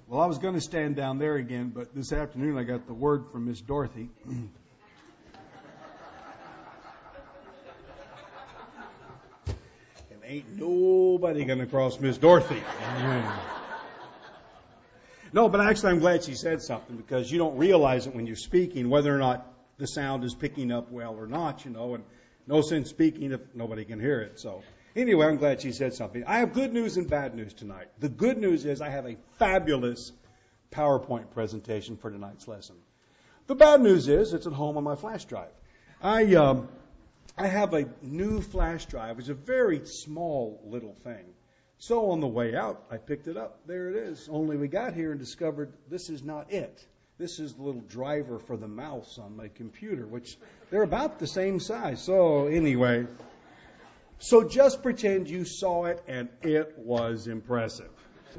Well, I was going to stand down there again, but this afternoon I got the word from Miss Dorothy. And ain't nobody going to cross Miss Dorothy. No, but actually I'm glad she said something, because you don't realize it when you're speaking, whether or not the sound is picking up well or not, and no sense speaking if nobody can hear it. So anyway, I'm glad she said something. I have good news and bad news tonight. The good news is I have a fabulous PowerPoint presentation for tonight's lesson. The bad news is it's at home on my flash drive. I have a new flash drive. It's a very small little thing. So on the way out, I picked it up. There it is. Only we got here and discovered this is not it. This is the little driver for the mouse on my computer, which they're about the same size. So anyway, so just pretend you saw it and it was impressive.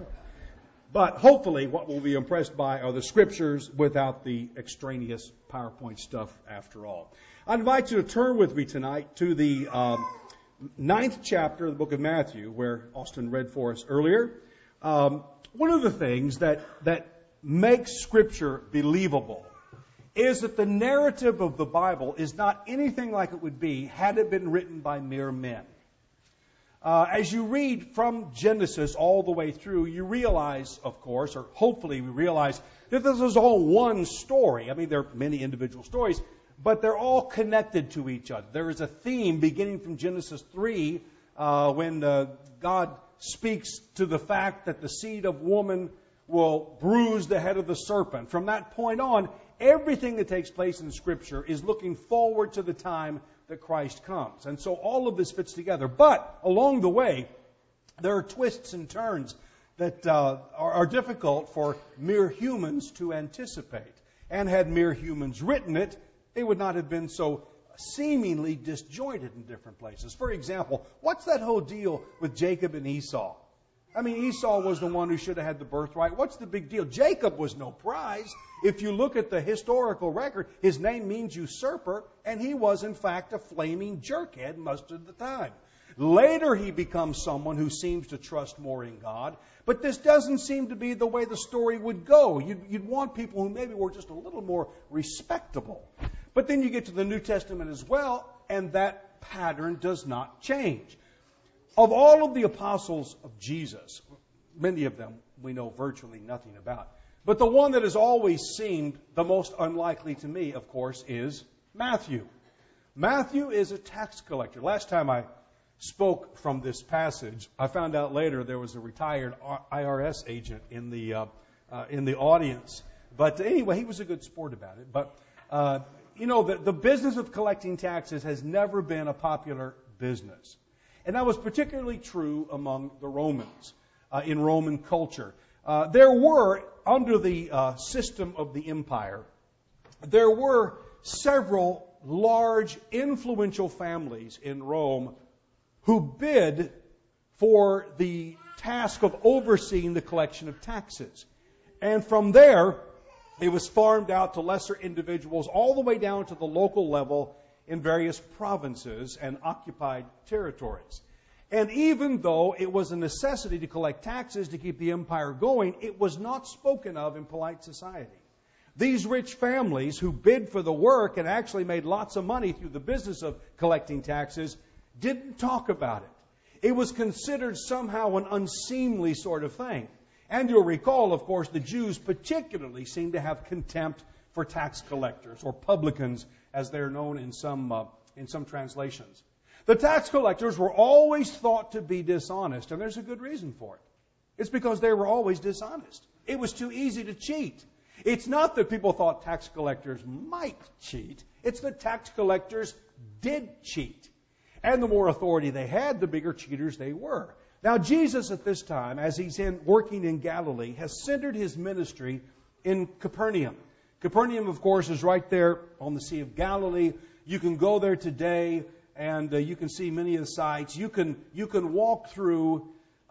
But hopefully what we'll be impressed by are the scriptures without the extraneous PowerPoint stuff after all. I invite you to turn with me tonight to the 9th chapter of the book of Matthew, where Austin read for us earlier. One of the things that makes Scripture believable is that the narrative of the Bible is not anything like it would be had it been written by mere men. As you read from Genesis all the way through, you realize, of course, or hopefully we realize, that this is all one story. I mean, there are many individual stories, but they're all connected to each other. There is a theme beginning from Genesis 3 when God speaks to the fact that the seed of woman will bruise the head of the serpent. From that point on, everything that takes place in Scripture is looking forward to the time that Christ comes. And so all of this fits together. But along the way, there are twists and turns that are difficult for mere humans to anticipate. And had mere humans written it, they would not have been so seemingly disjointed in different places. For example, what's that whole deal with Jacob and Esau? I mean, Esau was the one who should have had the birthright. What's the big deal? Jacob was no prize. If you look at the historical record, his name means usurper, and he was, in fact, a flaming jerkhead most of the time. Later, he becomes someone who seems to trust more in God, but this doesn't seem to be the way the story would go. You'd want people who maybe were just a little more respectable. But then you get to the New Testament as well, and that pattern does not change. Of all of the apostles of Jesus, many of them we know virtually nothing about. But the one that has always seemed the most unlikely to me, of course, is Matthew. Matthew is a tax collector. Last time I spoke from this passage, I found out later there was a retired IRS agent in the audience. But anyway, he was a good sport about it. But, the business of collecting taxes has never been a popular business. And that was particularly true among the Romans, in Roman culture. There were, under the system of the empire, there were several large, influential families in Rome who bid for the task of overseeing the collection of taxes. And from there, it was farmed out to lesser individuals all the way down to the local level in various provinces and occupied territories. And even though it was a necessity to collect taxes to keep the empire going, it was not spoken of in polite society. These rich families who bid for the work and actually made lots of money through the business of collecting taxes didn't talk about it. It was considered somehow an unseemly sort of thing. And you'll recall, of course, the Jews particularly seem to have contempt for tax collectors, or publicans, as they're known in some translations. The tax collectors were always thought to be dishonest, and there's a good reason for it. It's because they were always dishonest. It was too easy to cheat. It's not that people thought tax collectors might cheat. It's that tax collectors did cheat. And the more authority they had, the bigger cheaters they were. Now, Jesus at this time, as he's working in Galilee, has centered his ministry in Capernaum. Capernaum, of course, is right there on the Sea of Galilee. You can go there today, and you can see many of the sights. You can walk through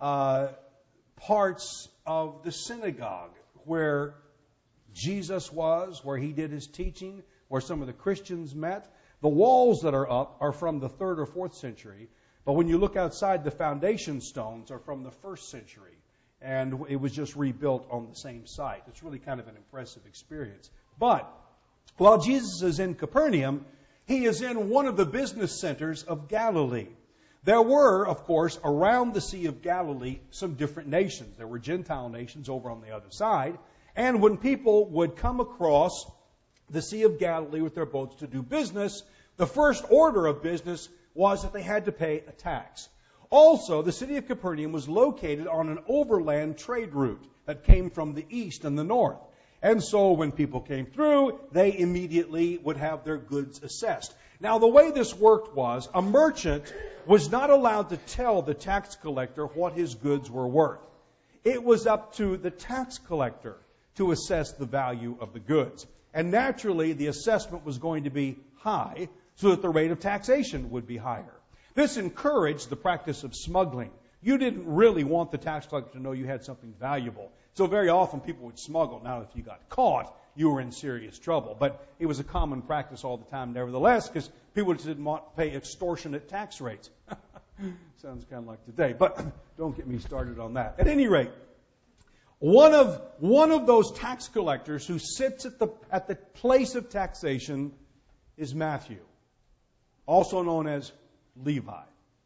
parts of the synagogue where Jesus was, where he did his teaching, where some of the Christians met. The walls that are up are from the 3rd or 4th century. But when you look outside, the foundation stones are from the 1st century. and it was just rebuilt on the same site. It's really kind of an impressive experience. But while Jesus is in Capernaum, he is in one of the business centers of Galilee. There were, of course, around the Sea of Galilee, some different nations. There were Gentile nations over on the other side. And when people would come across the Sea of Galilee with their boats to do business, the first order of business was that they had to pay a tax. Also, the city of Capernaum was located on an overland trade route that came from the east and the north. And so when people came through, they immediately would have their goods assessed. Now, the way this worked was a merchant was not allowed to tell the tax collector what his goods were worth. It was up to the tax collector to assess the value of the goods. And naturally, the assessment was going to be high so that the rate of taxation would be higher. This encouraged the practice of smuggling. You didn't really want the tax collector to know you had something valuable. So very often people would smuggle. Now, if you got caught, you were in serious trouble. But it was a common practice all the time nevertheless, because people just didn't want to pay extortionate tax rates. Sounds kind of like today, but don't get me started on that. At any rate, one of those tax collectors who sits at the place of taxation is Matthew, also known as Levi.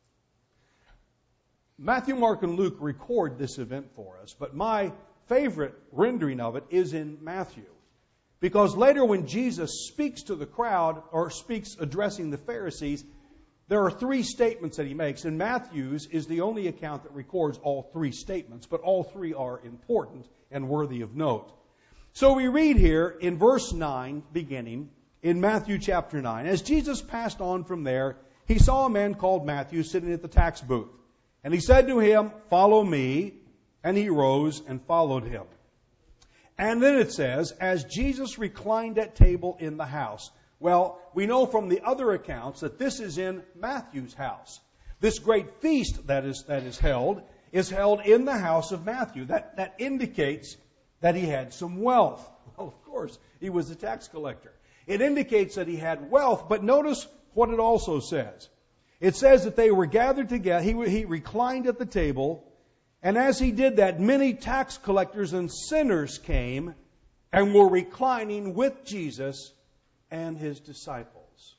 Matthew, Mark, and Luke record this event for us, but my favorite rendering of it is in Matthew. Because later when Jesus speaks to the crowd, or speaks addressing the Pharisees, there are three statements that he makes, and Matthew's is the only account that records all three statements, but all three are important and worthy of note. So we read here in verse 9, beginning, in Matthew chapter 9, as Jesus passed on from there, he saw a man called Matthew sitting at the tax booth. And he said to him, "Follow me." And he rose and followed him. And then it says, as Jesus reclined at table in the house. Well, we know from the other accounts that this is in Matthew's house. This great feast that is held in the house of Matthew. That indicates that he had some wealth. Well, of course, he was a tax collector. It indicates that he had wealth, but notice what it also says. It says that they were gathered together. He reclined at the table, and as he did that, many tax collectors and sinners came and were reclining with Jesus and his disciples.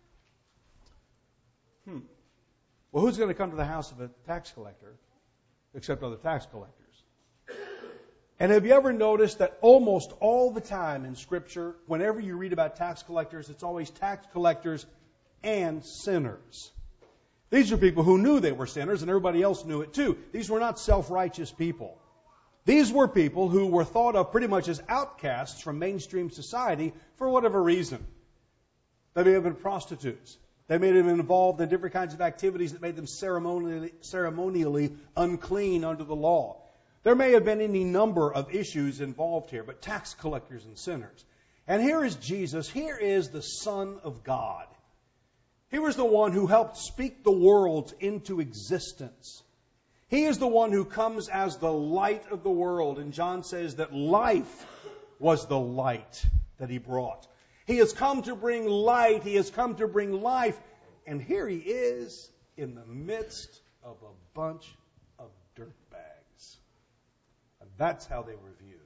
Well, who's going to come to the house of a tax collector except other tax collectors? And have you ever noticed that almost all the time in Scripture, whenever you read about tax collectors, it's always tax collectors and sinners. These are people who knew they were sinners, and everybody else knew it too. These were not self-righteous people. These were people who were thought of pretty much as outcasts from mainstream society for whatever reason. They may have been prostitutes. They may have been involved in different kinds of activities that made them ceremonially unclean under the law. There may have been any number of issues involved here, but tax collectors and sinners. And here is Jesus. Here is the Son of God. He was the one who helped speak the world into existence. He is the one who comes as the light of the world. And John says that life was the light that he brought. He has come to bring light. He has come to bring life. And here he is in the midst of a bunch of dirtbags. And that's how they were viewed.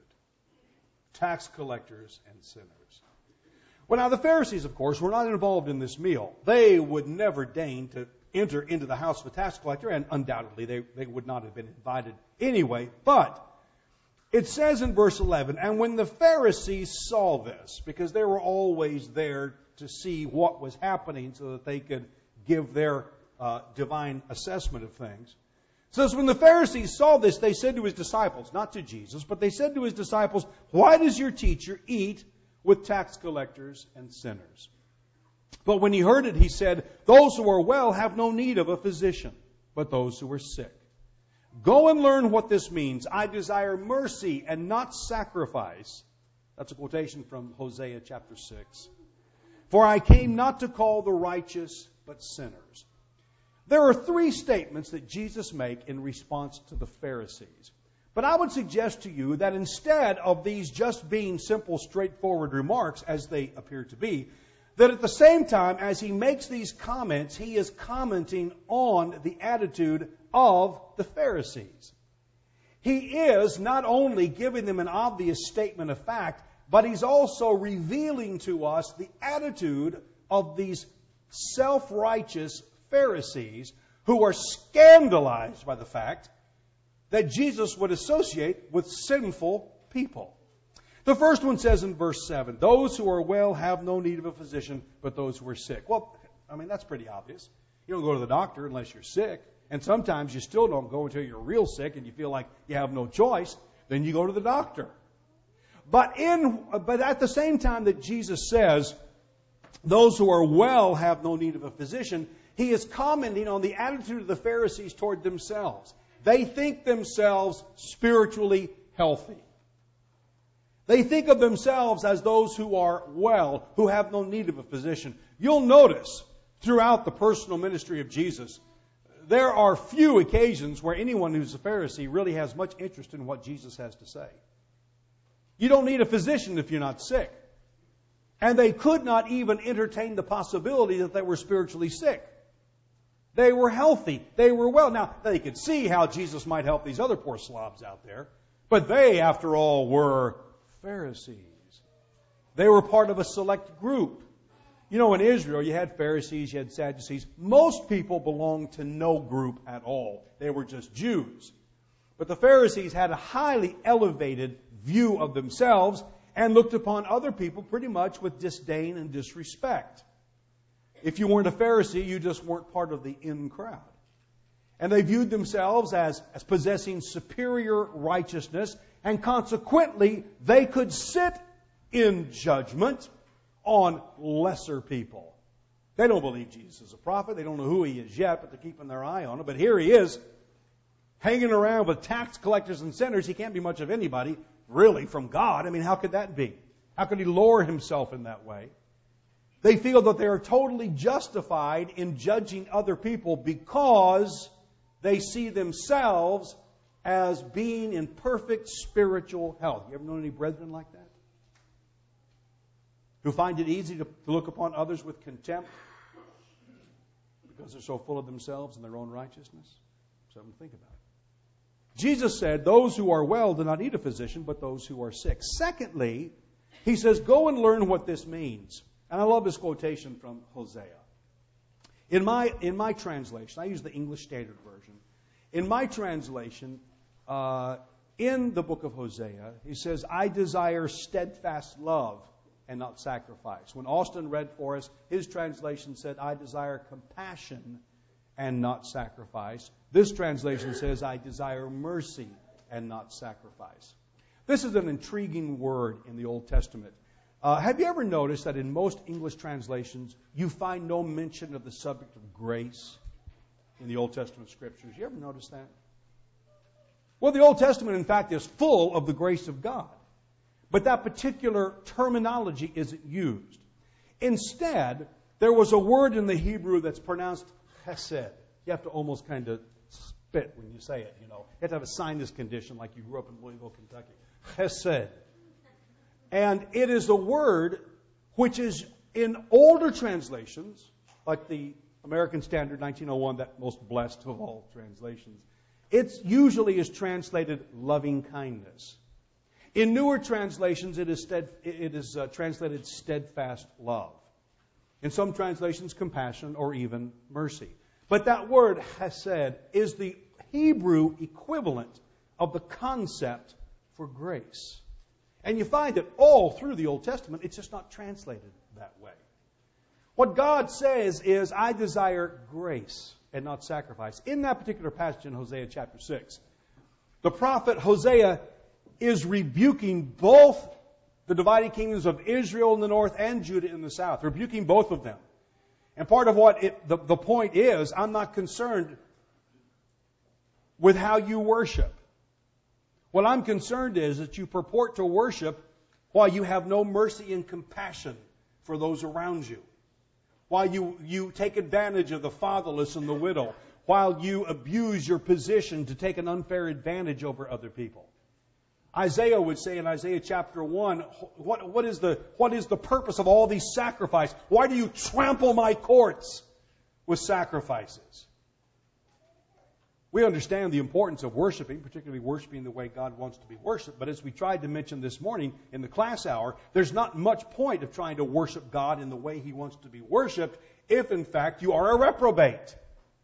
Tax collectors and sinners. Well, now the Pharisees, of course, were not involved in this meal. They would never deign to enter into the house of a tax collector, and undoubtedly they would not have been invited anyway. But it says in verse 11, and when the Pharisees saw this, because they were always there to see what was happening so that they could give their divine assessment of things. It says, when the Pharisees saw this, they said to his disciples, not to Jesus, but they said to his disciples, why does your teacher eat with tax collectors and sinners? But when he heard it, he said, those who are well have no need of a physician, but those who are sick. Go and learn what this means. I desire mercy and not sacrifice. That's a quotation from Hosea chapter 6. For I came not to call the righteous, but sinners. There are three statements that Jesus makes in response to the Pharisees. But I would suggest to you that instead of these just being simple, straightforward remarks, as they appear to be, that at the same time as he makes these comments, he is commenting on the attitude of the Pharisees. He is not only giving them an obvious statement of fact, but he's also revealing to us the attitude of these self-righteous Pharisees who are scandalized by the fact that Jesus would associate with sinful people. The first one says in verse 7, those who are well have no need of a physician, but those who are sick. Well, I mean, that's pretty obvious. You don't go to the doctor unless you're sick. And sometimes you still don't go until you're real sick and you feel like you have no choice. Then you go to the doctor. But at the same time that Jesus says, those who are well have no need of a physician, he is commenting on the attitude of the Pharisees toward themselves. They think themselves spiritually healthy. They think of themselves as those who are well, who have no need of a physician. You'll notice throughout the personal ministry of Jesus, there are few occasions where anyone who's a Pharisee really has much interest in what Jesus has to say. You don't need a physician if you're not sick. And they could not even entertain the possibility that they were spiritually sick. They were healthy. They were well. Now, they could see how Jesus might help these other poor slobs out there. But they, after all, were Pharisees. They were part of a select group. You know, in Israel, you had Pharisees, you had Sadducees. Most people belonged to no group at all. They were just Jews. But the Pharisees had a highly elevated view of themselves and looked upon other people pretty much with disdain and disrespect. If you weren't a Pharisee, you just weren't part of the in crowd. And they viewed themselves as possessing superior righteousness, and consequently, they could sit in judgment on lesser people. They don't believe Jesus is a prophet. They don't know who he is yet, but they're keeping their eye on him. But here he is, hanging around with tax collectors and sinners. He can't be much of anybody, really, from God. I mean, how could that be? How could he lower himself in that way? They feel that they are totally justified in judging other people because they see themselves as being in perfect spiritual health. You ever known any brethren like that? Who find it easy to look upon others with contempt because they're so full of themselves and their own righteousness? Something to think about. Jesus said, those who are well do not need a physician, but those who are sick. Secondly, he says, go and learn what this means. And I love this quotation from Hosea. In my translation, I use the English Standard Version. In my translation, in the book of Hosea, he says, I desire steadfast love and not sacrifice. When Austin read for us, his translation said, I desire compassion and not sacrifice. This translation says, I desire mercy and not sacrifice. This is an intriguing word in the Old Testament. Have you ever noticed that in most English translations, you find no mention of the subject of grace in the Old Testament scriptures? You ever notice that? Well, the Old Testament, in fact, is full of the grace of God. But that particular terminology isn't used. Instead, there was a word in the Hebrew that's pronounced chesed. You have to almost kind of spit when you say it, you know. You have to have a sinus condition like you grew up in Louisville, Kentucky. Chesed. And it is a word which is in older translations, like the American Standard 1901, that most blessed of all translations. It usually is translated loving kindness. In newer translations, it is translated steadfast love. In some translations, compassion or even mercy. But that word, chesed, is the Hebrew equivalent of the concept for grace. And you find it all through the Old Testament. It's just not translated that way. What God says is, I desire grace and not sacrifice. In that particular passage in Hosea chapter 6, the prophet Hosea is rebuking both the divided kingdoms of Israel in the north and Judah in the south, rebuking both of them. And part of what the point is, I'm not concerned with how you worship. What I'm concerned is that you purport to worship while you have no mercy and compassion for those around you. While you take advantage of the fatherless and the widow. While you abuse your position to take an unfair advantage over other people. Isaiah would say in Isaiah chapter 1, what is the purpose of all these sacrifices? Why do you trample my courts with sacrifices? We understand the importance of worshiping, particularly worshiping the way God wants to be worshiped. But as we tried to mention this morning in the class hour, there's not much point of trying to worship God in the way He wants to be worshiped if, in fact, you are a reprobate.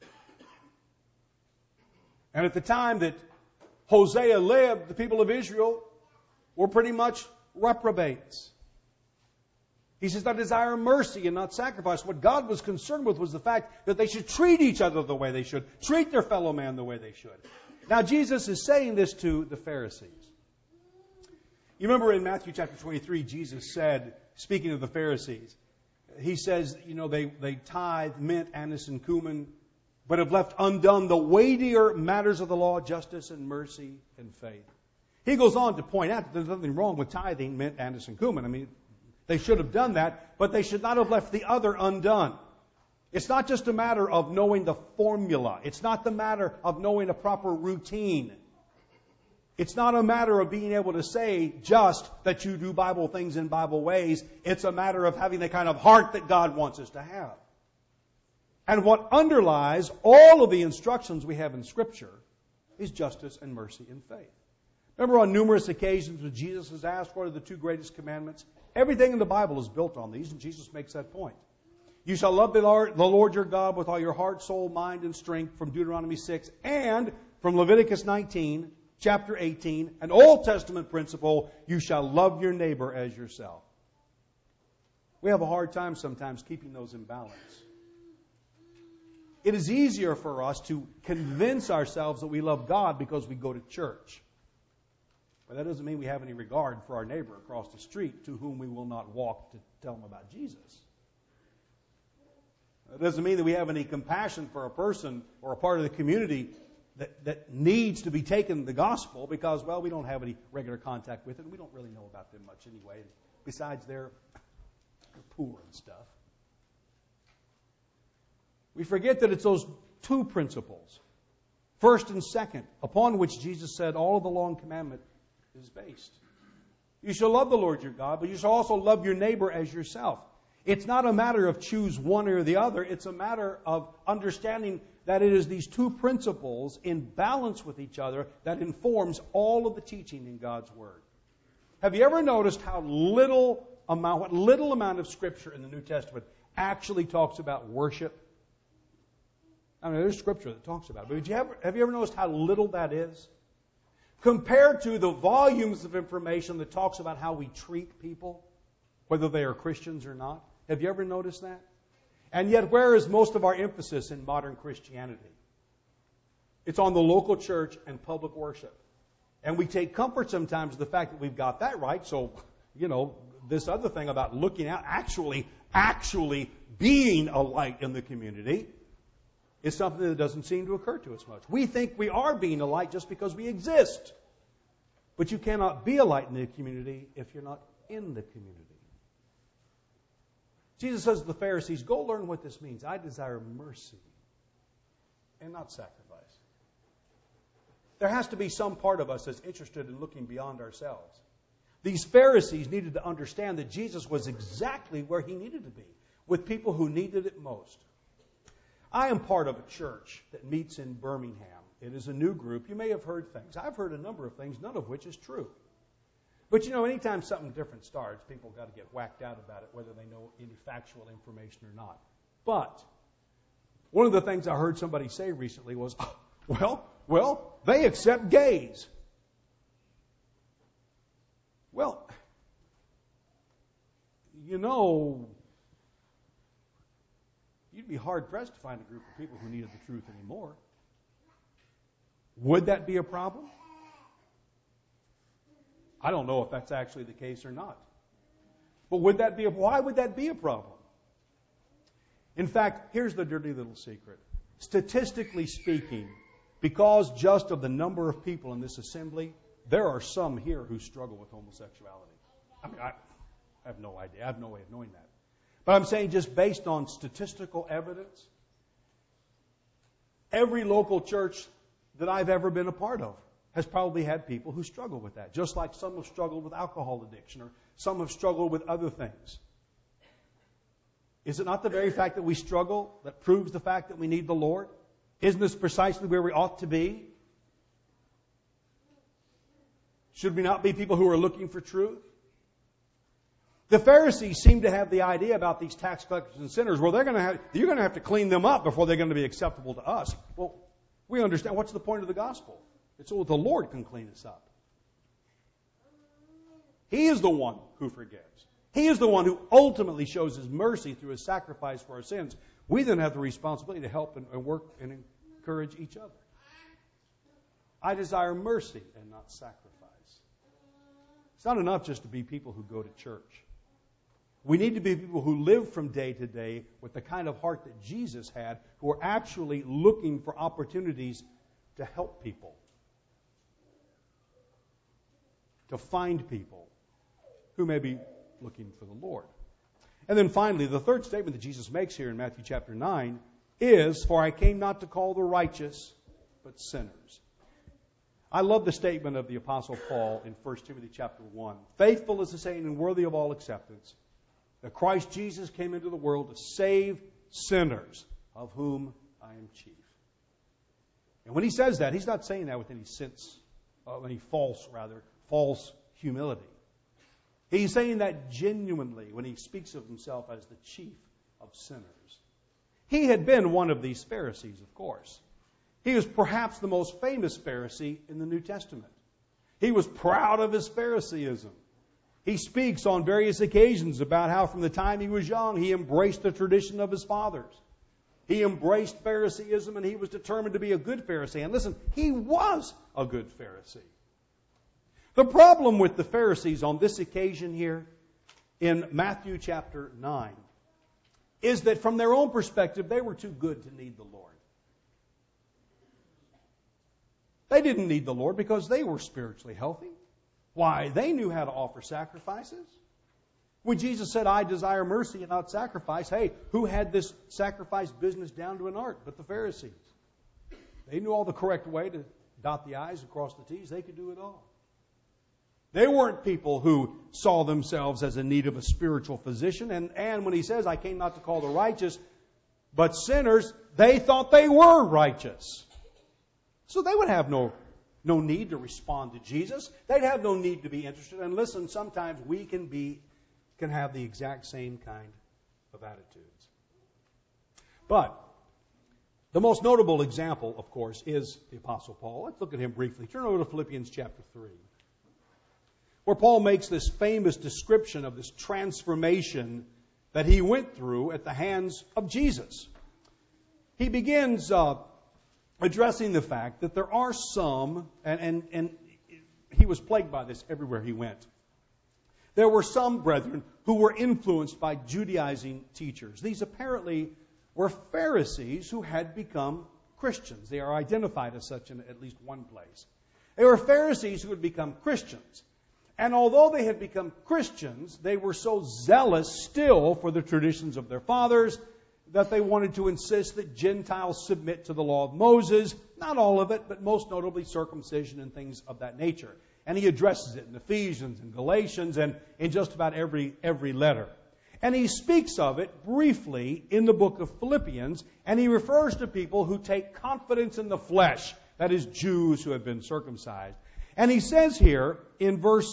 And at the time that Hosea lived, the people of Israel were pretty much reprobates. He says, I desire mercy and not sacrifice. What God was concerned with was the fact that they should treat each other the way they should, treat their fellow man the way they should. Now, Jesus is saying this to the Pharisees. You remember in Matthew chapter 23, Jesus said, speaking of the Pharisees, He says, they tithe mint, anise, and cumin, but have left undone the weightier matters of the law, justice and mercy and faith. He goes on to point out that there's nothing wrong with tithing mint, anise, and cumin. They should have done that, but they should not have left the other undone. It's not just a matter of knowing the formula. It's not the matter of knowing a proper routine. It's not a matter of being able to say just that you do Bible things in Bible ways. It's a matter of having the kind of heart that God wants us to have. And what underlies all of the instructions we have in Scripture is justice and mercy and faith. Remember on numerous occasions when Jesus is asked what are the two greatest commandments? Everything in the Bible is built on these, and Jesus makes that point. You shall love the Lord your God with all your heart, soul, mind, and strength from Deuteronomy 6 and from Leviticus 19, chapter 18, an Old Testament principle, you shall love your neighbor as yourself. We have a hard time sometimes keeping those in balance. It is easier for us to convince ourselves that we love God because we go to church. But that doesn't mean we have any regard for our neighbor across the street to whom we will not walk to tell them about Jesus. It doesn't mean that we have any compassion for a person or a part of the community that needs to be taken the gospel because, well, we don't have any regular contact with it and we don't really know about them much anyway. Besides, they're poor and stuff. We forget that it's those two principles, first and second, upon which Jesus said all of the long commandment is based. You shall love the Lord your God, but you shall also love your neighbor as yourself. It's not a matter of choose one or the other. It's a matter of understanding that it is these two principles in balance with each other that informs all of the teaching in God's Word. Have you ever noticed what little amount of Scripture in the New Testament actually talks about worship? I mean, there's Scripture that talks about it, but have you ever noticed how little that is? Compared to the volumes of information that talks about how we treat people, whether they are Christians or not. Have you ever noticed that? And yet, where is most of our emphasis in modern Christianity? It's on the local church and public worship. And we take comfort sometimes in the fact that we've got that right. So, this other thing about looking out, actually being a light in the community, is something that doesn't seem to occur to us much. We think we are being a light just because we exist. But you cannot be a light in the community if you're not in the community. Jesus says to the Pharisees, go learn what this means. I desire mercy and not sacrifice. There has to be some part of us that's interested in looking beyond ourselves. These Pharisees needed to understand that Jesus was exactly where He needed to be, with people who needed it most. I am part of a church that meets in Birmingham. It is a new group. You may have heard things. I've heard a number of things, none of which is true. But anytime something different starts, people got to get whacked out about it, whether they know any factual information or not. But one of the things I heard somebody say recently was, well, they accept gays. Well, you'd be hard-pressed to find a group of people who needed the truth anymore. Would that be a problem? I don't know if that's actually the case or not. But why would that be a problem? In fact, here's the dirty little secret. Statistically speaking, because just of the number of people in this assembly, there are some here who struggle with homosexuality. I have no idea. I have no way of knowing that. But I'm saying just based on statistical evidence, every local church that I've ever been a part of has probably had people who struggle with that, just like some have struggled with alcohol addiction or some have struggled with other things. Is it not the very fact that we struggle that proves the fact that we need the Lord? Isn't this precisely where we ought to be? Should we not be people who are looking for truth? The Pharisees seem to have the idea about these tax collectors and sinners, well, you're going to have to clean them up before they're going to be acceptable to us. Well, we understand. What's the point of the gospel? It's so the Lord can clean us up. He is the one who forgives. He is the one who ultimately shows His mercy through His sacrifice for our sins. We then have the responsibility to help and work and encourage each other. I desire mercy and not sacrifice. It's not enough just to be people who go to church. We need to be people who live from day to day with the kind of heart that Jesus had, who are actually looking for opportunities to help people, to find people who may be looking for the Lord. And then finally, the third statement that Jesus makes here in Matthew chapter 9 is, "For I came not to call the righteous, but sinners." I love the statement of the Apostle Paul in 1 Timothy chapter 1. "Faithful is the saying and worthy of all acceptance, that Christ Jesus came into the world to save sinners, of whom I am chief." And when he says that, he's not saying that with any false humility. He's saying that genuinely when he speaks of himself as the chief of sinners. He had been one of these Pharisees, of course. He was perhaps the most famous Pharisee in the New Testament. He was proud of his Phariseeism. He speaks on various occasions about how from the time he was young, he embraced the tradition of his fathers. He embraced Phariseeism and he was determined to be a good Pharisee. And listen, he was a good Pharisee. The problem with the Pharisees on this occasion here in Matthew chapter 9 is that from their own perspective, they were too good to need the Lord. They didn't need the Lord because they were spiritually healthy. Why? They knew how to offer sacrifices. When Jesus said, "I desire mercy and not sacrifice," hey, who had this sacrifice business down to an art but the Pharisees? They knew all the correct way to dot the I's and cross the T's. They could do it all. They weren't people who saw themselves as in need of a spiritual physician. And when he says, "I came not to call the righteous, but sinners," they thought they were righteous. So they would have no need to respond to Jesus. They'd have no need to be interested. And listen, sometimes we can have the exact same kind of attitudes. But the most notable example, of course, is the Apostle Paul. Let's look at him briefly. Turn over to Philippians chapter 3, where Paul makes this famous description of this transformation that he went through at the hands of Jesus. He begins addressing the fact that there are some, and he was plagued by this everywhere he went. There were some brethren who were influenced by Judaizing teachers. These apparently were Pharisees who had become Christians. They are identified as such in at least one place. They were Pharisees who had become Christians. And although they had become Christians, they were so zealous still for the traditions of their fathers that they wanted to insist that Gentiles submit to the law of Moses. Not all of it, but most notably circumcision and things of that nature. And he addresses it in Ephesians and Galatians and in just about every letter. And he speaks of it briefly in the book of Philippians, and he refers to people who take confidence in the flesh, that is, Jews who have been circumcised. And he says here in verse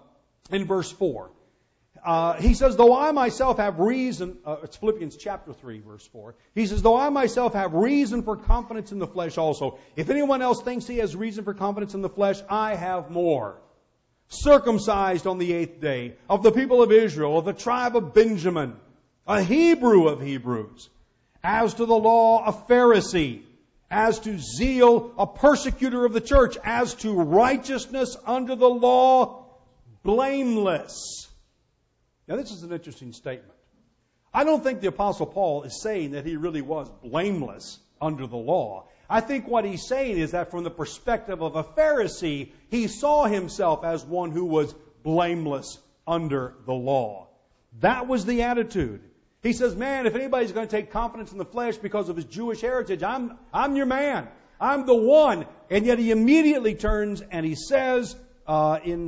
4, he says, "Though I myself have reason," it's Philippians chapter 3, verse 4. He says, "Though I myself have reason for confidence in the flesh also. If anyone else thinks he has reason for confidence in the flesh, I have more. Circumcised on the 8th day, of the people of Israel, of the tribe of Benjamin, a Hebrew of Hebrews. As to the law, a Pharisee. As to zeal, a persecutor of the church. As to righteousness under the law, blameless." Now, this is an interesting statement. I don't think the Apostle Paul is saying that he really was blameless under the law. I think what he's saying is that from the perspective of a Pharisee, he saw himself as one who was blameless under the law. That was the attitude. He says, man, if anybody's going to take confidence in the flesh because of his Jewish heritage, I'm your man. I'm the one. And yet he immediately turns and he says in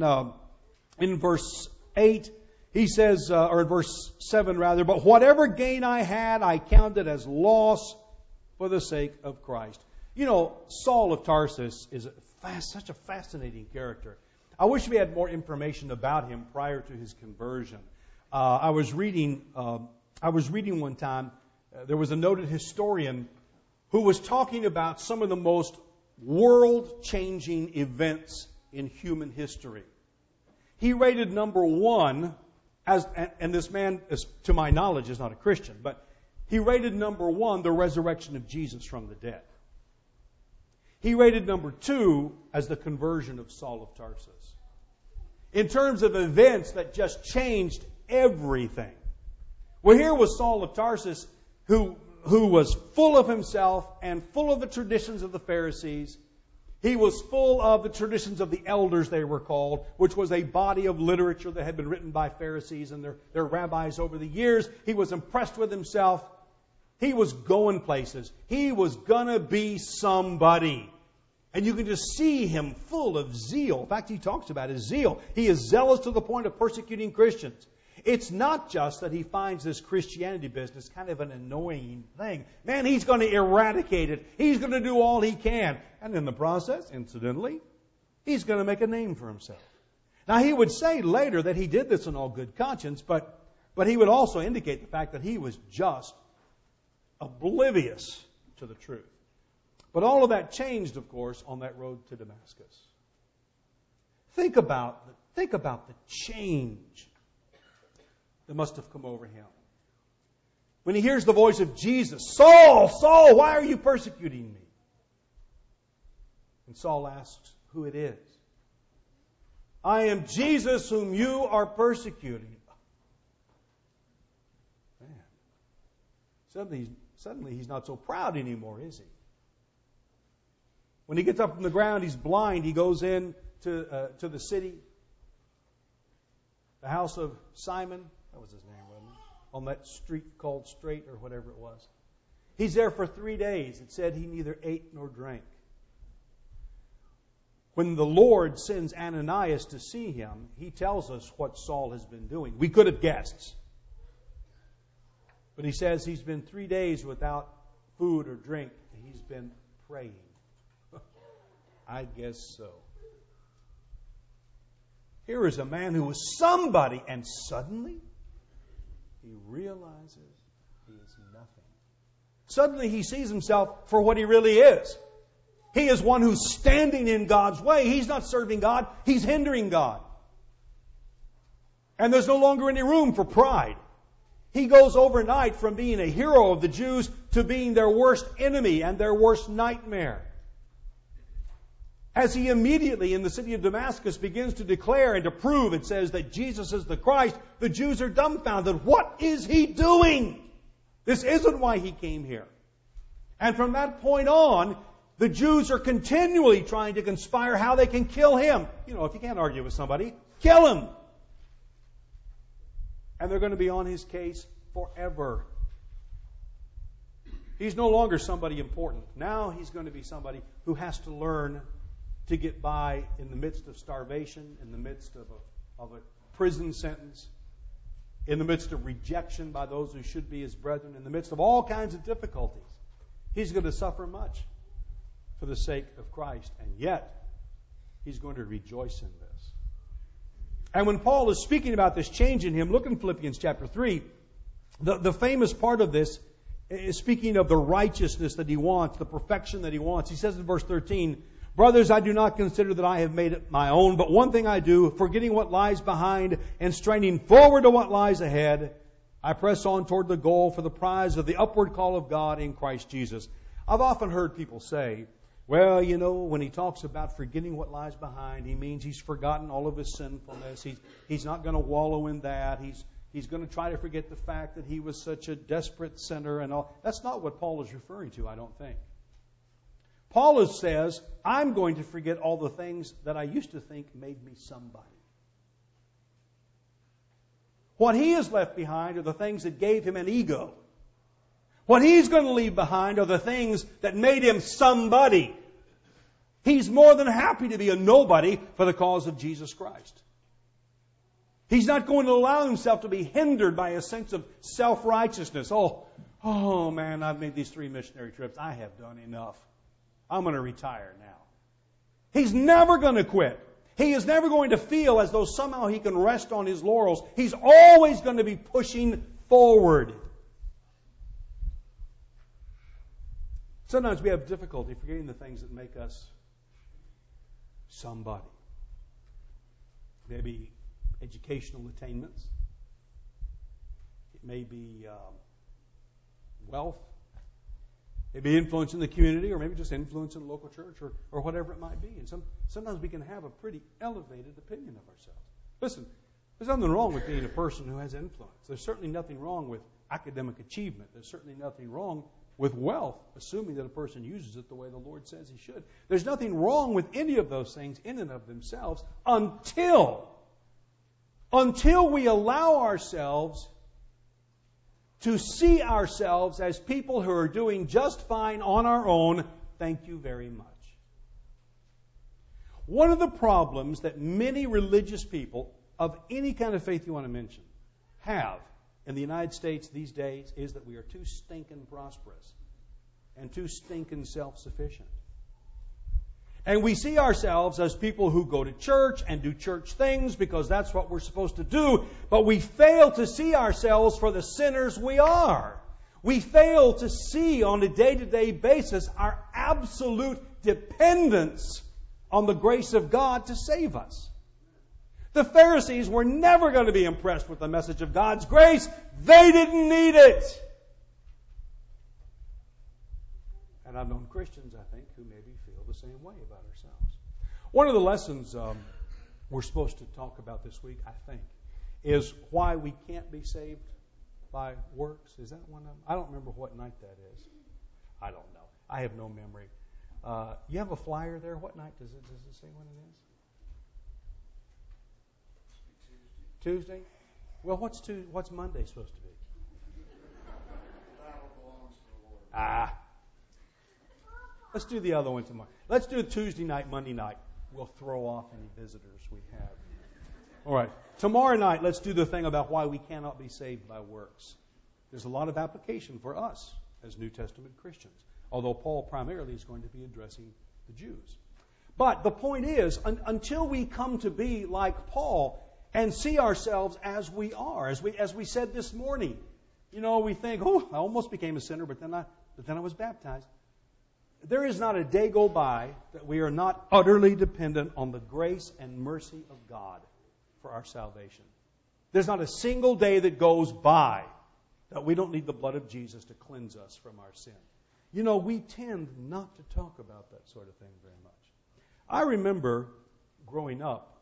verse 8, he says, or in verse 7 rather, "But whatever gain I had, I counted as loss for the sake of Christ. You know, Saul of Tarsus is such a fascinating character. I wish we had more information about him prior to his conversion. I was reading one time. There was a noted historian who was talking about some of the most world-changing events in human history. He rated number one, and this man, to my knowledge, is not a Christian, but he rated number one the resurrection of Jesus from the dead. He rated number two as the conversion of Saul of Tarsus. In terms of events that just changed everything. Well, here was Saul of Tarsus who was full of himself and full of the traditions of the Pharisees. He was full of the traditions of the elders, they were called, which was a body of literature that had been written by Pharisees and their rabbis over the years. He was impressed with himself. He was going places. He was going to be somebody. And you can just see him full of zeal. In fact, he talks about his zeal. He is zealous to the point of persecuting Christians. It's not just that he finds this Christianity business kind of an annoying thing. Man, he's going to eradicate it. He's going to do all he can. And in the process, incidentally, he's going to make a name for himself. Now, he would say later that he did this in all good conscience, but he would also indicate the fact that he was just oblivious to the truth. But all of that changed, of course, on that road to Damascus. Think about the change that must have come over him. When he hears the voice of Jesus, Saul, Saul, why are you persecuting me? And Saul asks who it is. I am Jesus whom you are persecuting. Man, suddenly he's not so proud anymore, is he? When he gets up from the ground, he's blind. He goes in to the city, the house of Simon. That was his name, wasn't it? On that street called Straight or whatever it was. He's there for 3 days. It said he neither ate nor drank. When the Lord sends Ananias to see him, he tells us what Saul has been doing. We could have guessed. But he says he's been 3 days without food or drink. He's been praying. I guess so. Here is a man who was somebody, and suddenly he realizes he is nothing. Suddenly he sees himself for what he really is. He is one who's standing in God's way. He's not serving God. He's hindering God. And there's no longer any room for pride. He goes overnight from being a hero of the Jews to being their worst enemy and their worst nightmare. As he immediately in the city of Damascus begins to declare and to prove, it says that Jesus is the Christ, the Jews are dumbfounded. What is he doing? This isn't why he came here. And from that point on, the Jews are continually trying to conspire how they can kill him. You know, if you can't argue with somebody, kill him. And they're going to be on his case forever. He's no longer somebody important. Now he's going to be somebody who has to learn to get by in the midst of starvation, in the midst of a prison sentence, in the midst of rejection by those who should be his brethren, in the midst of all kinds of difficulties. He's going to suffer much for the sake of Christ, and yet he's going to rejoice in this. And when Paul is speaking about this change in him, look in Philippians chapter 3. The famous part of this is speaking of the righteousness that he wants, the perfection that he wants. He says in verse 13, Brothers, I do not consider that I have made it my own, but one thing I do, forgetting what lies behind and straining forward to what lies ahead, I press on toward the goal for the prize of the upward call of God in Christ Jesus. I've often heard people say, well, you know, when he talks about forgetting what lies behind, he means he's forgotten all of his sinfulness. He's not going to wallow in that. He's going to try to forget the fact that he was such a desperate sinner and all. That's not what Paul is referring to, I don't think. Paul says, I'm going to forget all the things that I used to think made me somebody. What he has left behind are the things that gave him an ego. What he's going to leave behind are the things that made him somebody. He's more than happy to be a nobody for the cause of Jesus Christ. He's not going to allow himself to be hindered by a sense of self-righteousness. Oh, oh man, I've made these 3 missionary trips. I have done enough. I'm going to retire now. He's never going to quit. He is never going to feel as though somehow he can rest on his laurels. He's always going to be pushing forward. Sometimes we have difficulty forgetting the things that make us somebody. Maybe educational attainments. It may be wealth. Maybe influence in the community, or maybe just influence in the local church, or whatever it might be. And sometimes we can have a pretty elevated opinion of ourselves. Listen, there's nothing wrong with being a person who has influence. There's certainly nothing wrong with academic achievement. There's certainly nothing wrong with wealth, assuming that a person uses it the way the Lord says he should. There's nothing wrong with any of those things in and of themselves until we allow ourselves to see ourselves as people who are doing just fine on our own. Thank you very much. One of the problems that many religious people of any kind of faith you want to mention have in the United States these days is that we are too stinking prosperous and too stinking self-sufficient. And we see ourselves as people who go to church and do church things because that's what we're supposed to do, but we fail to see ourselves for the sinners we are. We fail to see on a day-to-day basis our absolute dependence on the grace of God to save us. The Pharisees were never going to be impressed with the message of God's grace. They didn't need it. And I've known Christians, I think, who maybe feel the same way about ourselves. One of the lessons we're supposed to talk about this week, I think, is why we can't be saved by works. Is that one of them? I don't remember what night that is. I don't know. I have no memory. You have a flyer there? What night does it say when it is? Tuesday? Well, what's Monday supposed to be? Let's do the other one tomorrow. Let's do Tuesday night, Monday night. We'll throw off any visitors we have. All right. Tomorrow night, let's do the thing about why we cannot be saved by works. There's a lot of application for us as New Testament Christians, although Paul primarily is going to be addressing the Jews. But the point is, until we come to be like Paul and see ourselves as we are, as we said this morning, we think, oh, I almost became a sinner, but then I was baptized. There is not a day go by that we are not utterly dependent on the grace and mercy of God for our salvation. There's not a single day that goes by that we don't need the blood of Jesus to cleanse us from our sin. We tend not to talk about that sort of thing very much. I remember growing up,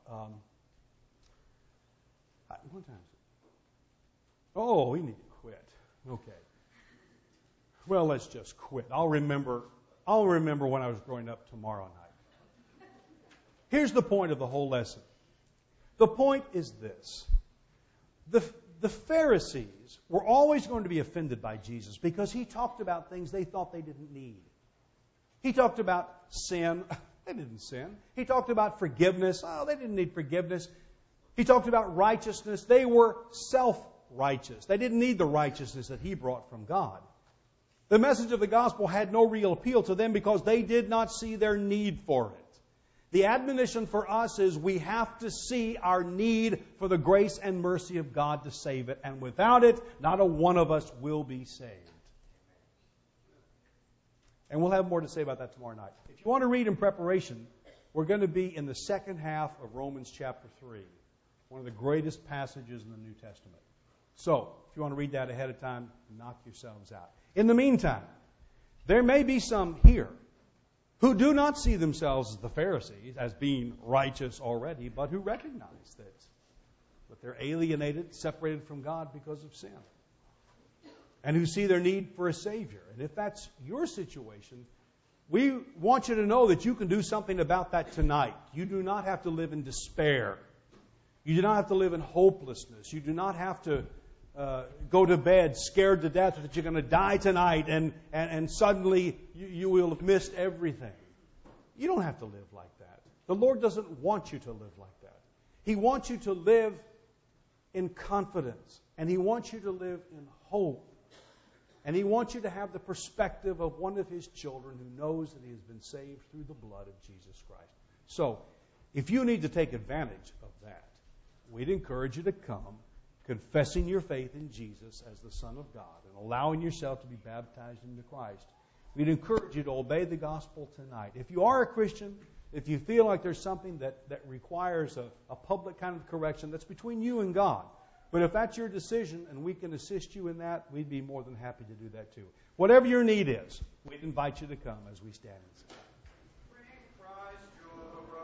what time is it? Oh, we need to quit. Okay. Well, let's just quit. I'll remember when I was growing up tomorrow night. Here's the point of the whole lesson. The point is this. The Pharisees were always going to be offended by Jesus because he talked about things they thought they didn't need. He talked about sin. They didn't sin. He talked about forgiveness. Oh, they didn't need forgiveness. He talked about righteousness. They were self-righteous. They didn't need the righteousness that he brought from God. The message of the gospel had no real appeal to them because they did not see their need for it. The admonition for us is we have to see our need for the grace and mercy of God to save it. And without it, not a one of us will be saved. And we'll have more to say about that tomorrow night. If you want to read in preparation, we're going to be in the second half of Romans chapter 3. One of the greatest passages in the New Testament. So, if you want to read that ahead of time, knock yourselves out. In the meantime, there may be some here who do not see themselves as the Pharisees, as being righteous already, but who recognize this. But they're alienated, separated from God because of sin. And who see their need for a Savior. And if that's your situation, we want you to know that you can do something about that tonight. You do not have to live in despair. You do not have to live in hopelessness. You do not have to go to bed scared to death that you're going to die tonight and suddenly you will have missed everything. You don't have to live like that. The Lord doesn't want you to live like that. He wants you to live in confidence, and He wants you to live in hope. And He wants you to have the perspective of one of His children who knows that he has been saved through the blood of Jesus Christ. So, if you need to take advantage of that, we'd encourage you to come, confessing your faith in Jesus as the Son of God and allowing yourself to be baptized into Christ. We'd encourage you to obey the gospel tonight. If you are a Christian, if you feel like there's something that requires a public kind of correction, that's between you and God. But if that's your decision and we can assist you in that, we'd be more than happy to do that too. Whatever your need is, we'd invite you to come as we stand and sing.